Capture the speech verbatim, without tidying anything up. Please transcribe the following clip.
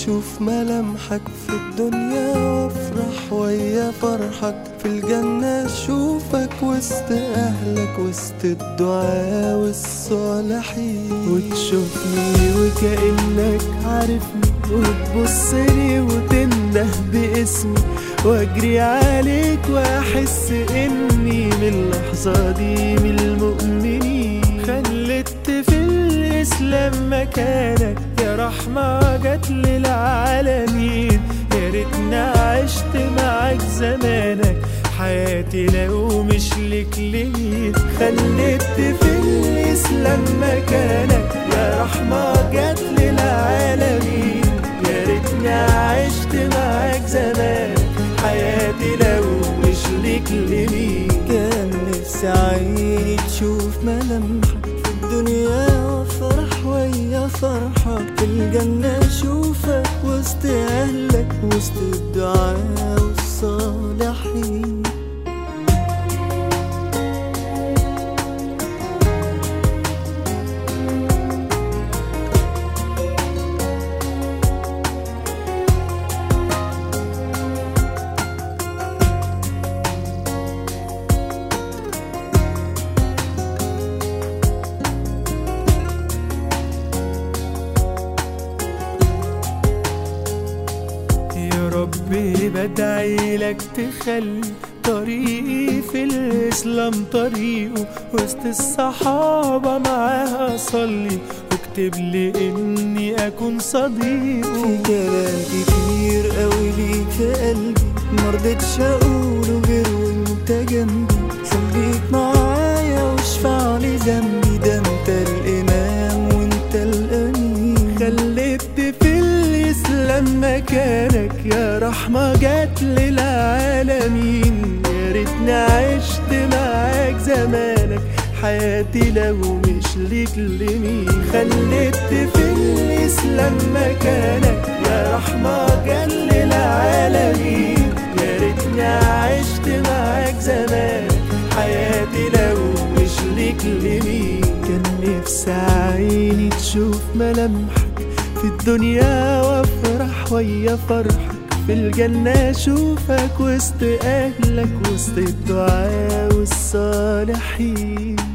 تشوف ملامحك في الدنيا وافرح ويا فرحك في الجنة، اشوفك وسط اهلك وسط الدعاء والصالحين، وتشوفني وكأنك عارفني وتبصلي وتنده باسمي، واجري عليك واحس اني من اللحظة دي من المؤمنين. خلدت في الاسلام مكانك يا رحمة جت للعالمين، يا ريتني عشت معاك زمانك حياتي لو مش لك لين. خلدت في الاسلام مكانك يا رحمة جت للعالمين، يا ريتني عشت معاك زمانك حياتي لو مش لك لمين. كان نفسي عيني تشوف ملامحك في الدنيا وافرح ويا فرحك في الجنة، اشوفك وسط اهلك وسط الدعاء والصالحين. ربي بدعي لك تخلي طريقي في الإسلام طريقه، وسط الصحابة معاها صلي، واكتب لي إني أكون صديقه. في كلام كتير قوي ليك في قلبي مرضتش أقوله غير وانت جنبي، خليك معايا واشفع لي ذنبي، ده انت الإمام وانت الأمين. خلدت في الإسلام مكانك يا رحمة جت للعالمين، يا ريتني عشت معاك زمانك حياتي لو مش ليك لمين. خلدت في الإسلام مكانك يا رحمة جت للعالمين، يا ريتني عشت معاك زمانك حياتي لو مش ليك لمين. كان نفسي عيني تشوف ملامحك في الدنيا وافرح ويا فرحك في الجنة، اشوفك وسط اهلك وسط الدعاء والصالحين.